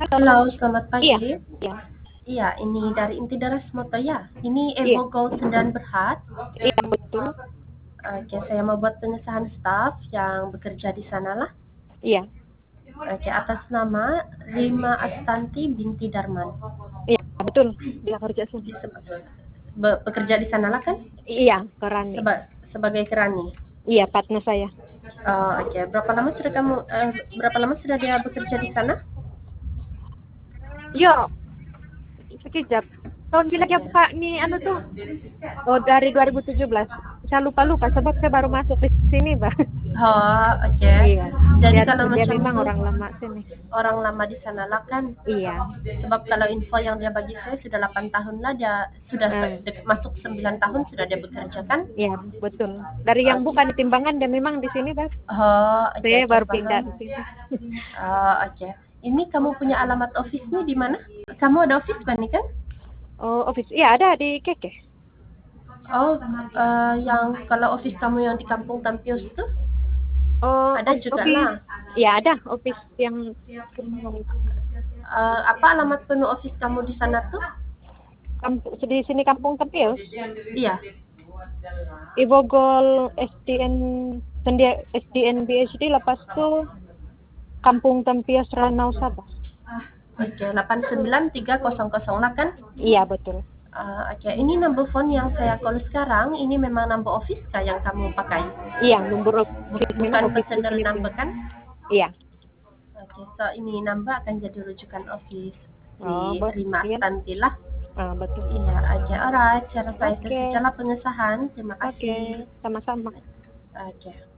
Halo, Halo, selamat iya, pagi. iya, Iya, ini dari Inti Daras Moto ya. Ini iya, Evo Gold Sendan Berhad. iya betul, Oke, saya mau buat pengesahan staf yang bekerja di sana lah. iya, Oke, atas nama Rima Astanti binti Darman. iya betul, dia kerja sini. Oke, bekerja di sana lah kan? Iya, Korani. Sebagai kerani. Iya, partner saya. Oke, berapa lama sudah dia bekerja di sana? Yo, sekejap. Tahun bila dia Oke. buka nih, tuh. Oh, dari 2017. Saya lupa sebab saya baru masuk di sini, Bang. Oh, oke. Iya, Jadi dia, kalau dia macam memang itu orang lama sini. orang lama di sana lah kan. Iya, Sebab kalau info yang dia bagi saya sudah 8 tahun lah dia sudah masuk 9 tahun sudah dia bekerja kan. iya, betul. Dari yang bukan di Timbangan, dia memang di sini, Bang. Oh, oke, Saya oke, baru pindah paham. di sini. Oke. Ini kamu punya alamat office-nya di mana? Kamu ada office nih kan? Oh, office. Iya, ada di Keke. Oh, yang kalau office kamu yang di Kampung Tampios itu Oh, ada juga office. lah. Ya, ada office yang Apa alamat penuh office kamu di sana tuh? di sini Kampung Tempil. Iya. Ibogol SDN SDN BSD lepas itu Kampung Tempias Ranau Sabah. Oke, 89300 lah kan? Iya betul. Oke, ini number phone yang saya call sekarang, ini memang number office kah yang kamu pakai? Iya, nomor Bukan office di personal sini number punya. kan? Iya. Oke, so ini number akan jadi rujukan office si Oh, Rima iya. Astanti lah. Betul. Iya, oke, alright. Saya rasa itu Oke. sajalah pengesahan. Terima kasih. Oke, sama-sama. Oke.